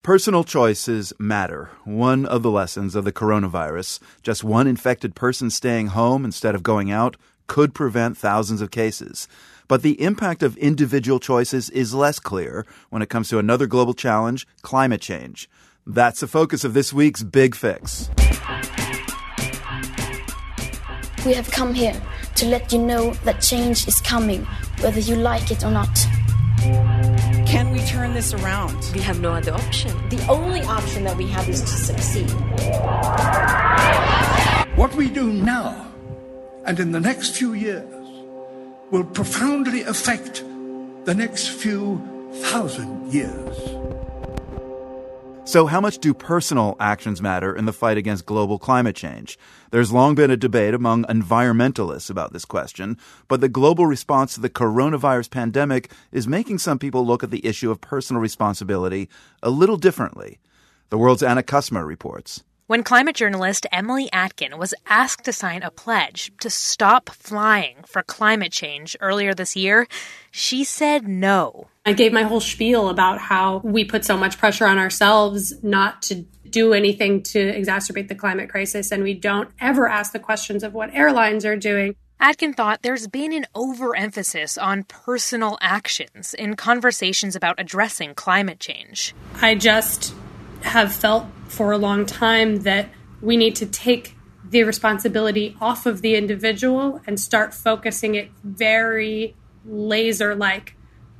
Personal choices matter. One of the lessons of the coronavirus, just one infected person staying home instead of going out, could prevent thousands of cases. But the impact of individual choices is less clear when it comes to another global challenge, climate change. That's the focus of this week's Big Fix. We have come here to let you know that change is coming, whether you like it or not. Can we turn this around? We have no other option. The only option that we have is to succeed. What we do now and in the next few years will profoundly affect the next few thousand years. So how much do personal actions matter in the fight against global climate change? There's long been a debate among environmentalists about this question, but the global response to the coronavirus pandemic is making some people look at the issue of personal responsibility a little differently. The World's Anna Kusma reports. When climate journalist Emily Atkin was asked to sign a pledge to stop flying for climate change earlier this year, she said no. I gave my whole spiel about how we put so much pressure on ourselves not to do anything to exacerbate the climate crisis, and we don't ever ask the questions of what airlines are doing. Atkin thought there's been an overemphasis on personal actions in conversations about addressing climate change. I just have felt for a long time that we need to take the responsibility off of the individual and start focusing it very laser-like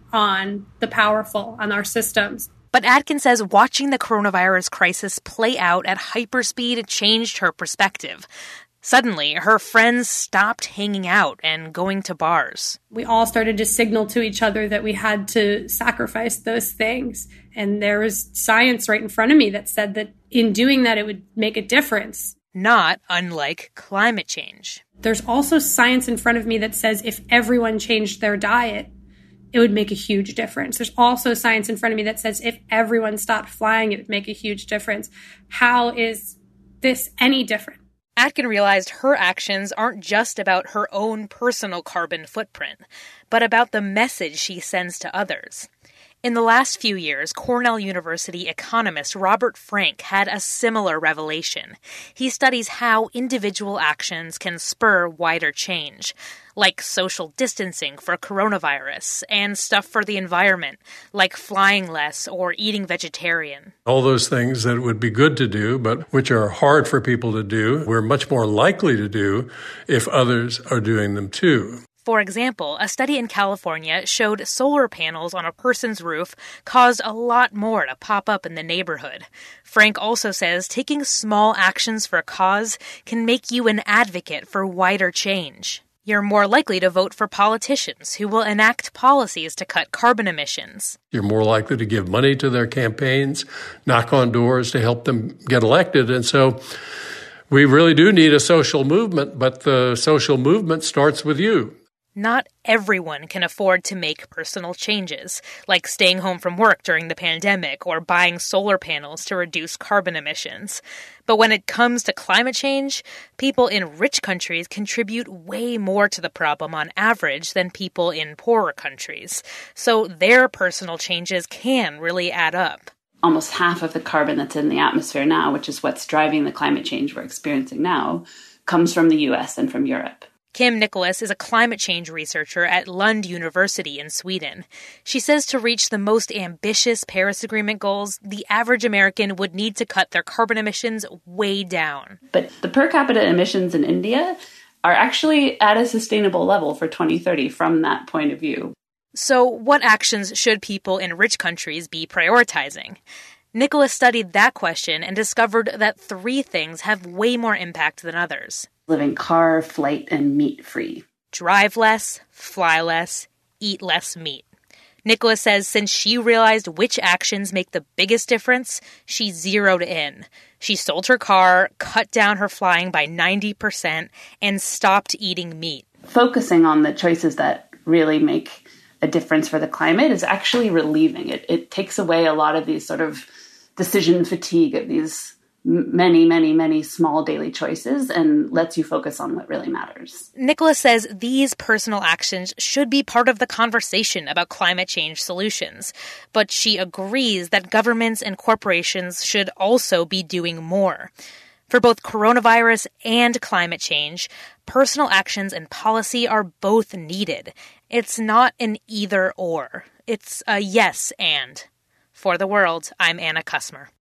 on the powerful, on our systems. But Atkin says watching the coronavirus crisis play out at hyperspeed changed her perspective. Suddenly, her friends stopped hanging out and going to bars. We all started to signal to each other that we had to sacrifice those things. And there was science right in front of me that said that in doing that, it would make a difference. Not unlike climate change. There's also science in front of me that says if everyone changed their diet, it would make a huge difference. There's also science in front of me that says if everyone stopped flying, it would make a huge difference. How is this any different? Atkin realized her actions aren't just about her own personal carbon footprint, but about the message she sends to others. In the last few years, Cornell University economist Robert Frank had a similar revelation. He studies how individual actions can spur wider change, like social distancing for coronavirus and stuff for the environment, like flying less or eating vegetarian. All those things that would be good to do, but which are hard for people to do, we're much more likely to do if others are doing them too. For example, a study in California showed solar panels on a person's roof caused a lot more to pop up in the neighborhood. Frank also says taking small actions for a cause can make you an advocate for wider change. You're more likely to vote for politicians who will enact policies to cut carbon emissions. You're more likely to give money to their campaigns, knock on doors to help them get elected. And so we really do need a social movement, but the social movement starts with you. Not everyone can afford to make personal changes, like staying home from work during the pandemic or buying solar panels to reduce carbon emissions. But when it comes to climate change, people in rich countries contribute way more to the problem on average than people in poorer countries. So their personal changes can really add up. Almost half of the carbon that's in the atmosphere now, which is what's driving the climate change we're experiencing now, comes from the U.S. and from Europe. Kim Nicholas is a climate change researcher at Lund University in Sweden. She says to reach the most ambitious Paris Agreement goals, the average American would need to cut their carbon emissions way down. But the per capita emissions in India are actually at a sustainable level for 2030 from that point of view. So what actions should people in rich countries be prioritizing? Nicholas studied that question and discovered that 3 things have way more impact than others. Living car, flight, and meat-free. Drive less, fly less, eat less meat. Nicholas says since she realized which actions make the biggest difference, she zeroed in. She sold her car, cut down her flying by 90%, and stopped eating meat. Focusing on the choices that really make a difference for the climate is actually relieving. It takes away a lot of these sort of decision fatigue of these many, many, many small daily choices and lets you focus on what really matters. Nicholas says these personal actions should be part of the conversation about climate change solutions, but she agrees that governments and corporations should also be doing more. For both coronavirus and climate change, personal actions and policy are both needed. It's not an either or. It's a yes and. For The World, I'm Anna Kussmer.